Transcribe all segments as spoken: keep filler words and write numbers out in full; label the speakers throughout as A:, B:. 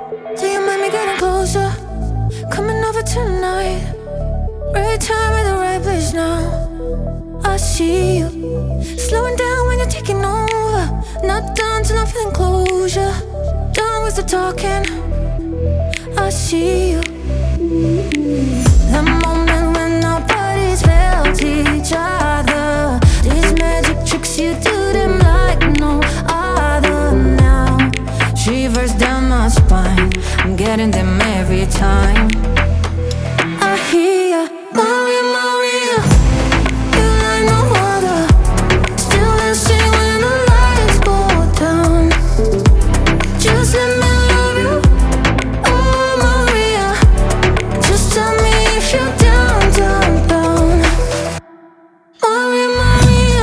A: Do you mind me getting closer? Coming over tonight. Right time at the right place now. I see you slowing down when you're taking over. Not done till I'm feeling closure. Done with the talking. I see you. The moment when our bodies felt each other. These magic tricks, you do them like no other now. Shivers down my spine, I'm getting them every time. I hear ya, Maria, Maria. You like no other. Still dancing when the lights go down. Just let me love you, oh Maria. Just tell me if you're down, down, down. Maria, Maria.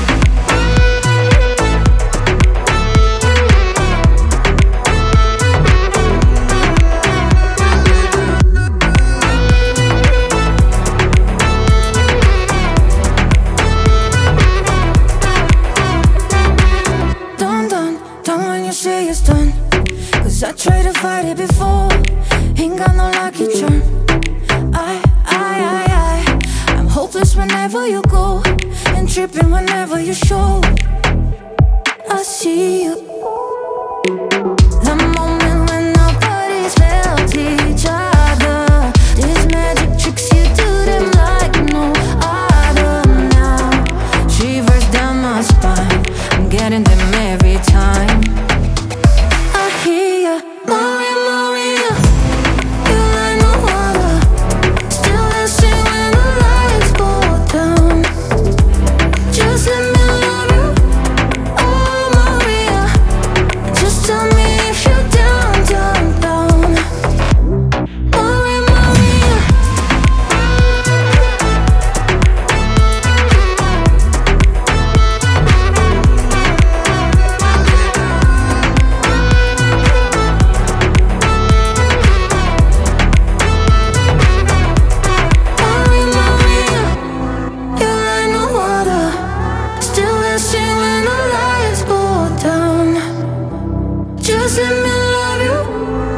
A: Done, done, done when you say it's done. Cause I tried to fight it before. Ain't got no lucky charm. I, I, I, I I'm hopeless whenever you go. And tripping whenever you show. I see you. The moment when our bodies felt each other. These magic tricks, you do them like no other now. Shivers down my spine, I'm getting them every time. I hear ya, Maria, Maria. You like no other. Still dancing when the lights go down. Just let me love you, oh Maria. Just tell me if you're down, down, down. Maria, Maria. Maria, Maria. You like no other. Still dancing when the lights go down. Just let me love you,